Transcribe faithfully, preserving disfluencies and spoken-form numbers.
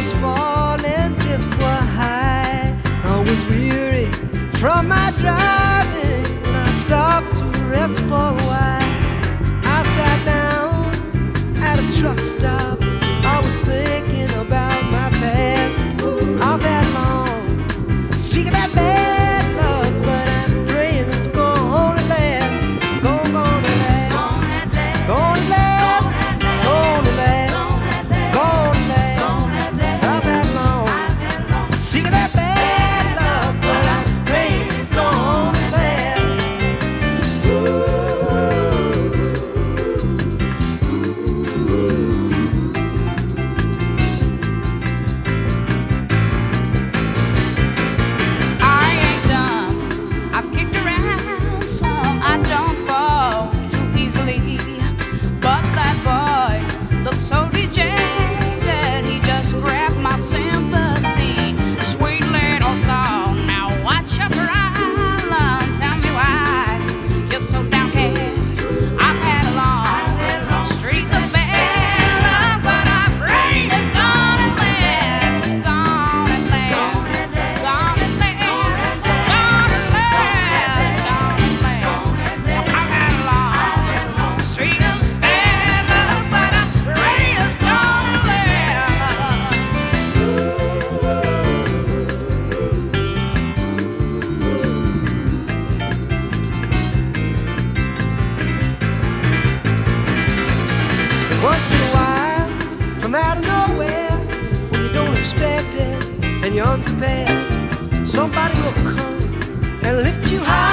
was falling, drifts were high. I was weary from my driving, and I stopped to rest for a while. I sat down at a truck stop. I was thinking about my past. I've had long streak of that bad luck, but I'm praying it's gonna last. Gonna, gonna last. Gonna last. Gonna last. Gonna last. I've had long streak of that bad luck, but I'm praying it's gonna last. I ain't dumb. I've kicked around some. I don't fall too easily. But that boy looks so dejected. He just grabbed my sympathy. Sweet little soul. Now watch your problem. Tell me why you're so downcast. I've had a long streak of bad luck, but I pray it's gonna last. Gonna last. Gonna last. Gonna last. Gonna last. I've had a long streak of bad luck, but I pray it's gonna last. Once in a while, from out of nowhere, when you don't expect it and you're unprepared, somebody will come and lift you high.